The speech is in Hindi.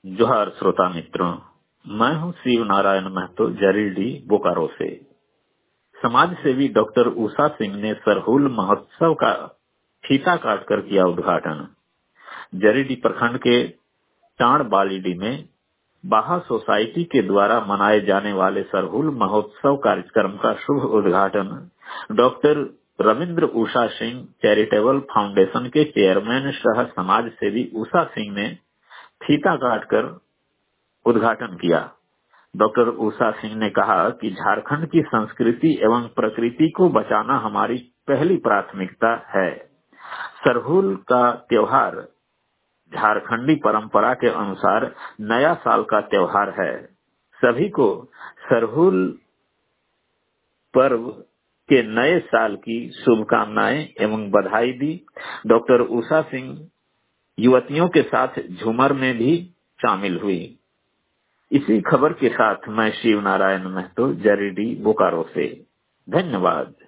जोहार श्रोता मित्रों, मैं हूं शिव नारायण महतो, जरीडी बोकारो से। समाज सेवी डॉक्टर उषा सिंह ने सरहुल महोत्सव का फीता काटकर किया उद्घाटन। जरीडी प्रखंड के टाण बालीडी में बाहा सोसाइटी के द्वारा मनाए जाने वाले सरहुल महोत्सव कार्यक्रम का शुभ उद्घाटन doctor Ravindra Usha Singh charitable foundation के चेयरमैन सह समाज सेवी उषा सिंह ने फीता काटकर उद्घाटन किया। डॉक्टर उषा सिंह ने कहा कि झारखंड की संस्कृति एवं प्रकृति को बचाना हमारी पहली प्राथमिकता है। सरहुल का त्योहार झारखंडी परंपरा के अनुसार नया साल का त्योहार है। सभी को सरहुल पर्व के नए साल की शुभकामनाएं एवं बधाई दी। डॉक्टर उषा सिंह युवतियों के साथ झूमर में भी शामिल हुई। इसी खबर के साथ मैं शिव नारायण महतो, जरीडी बोकारो से। धन्यवाद।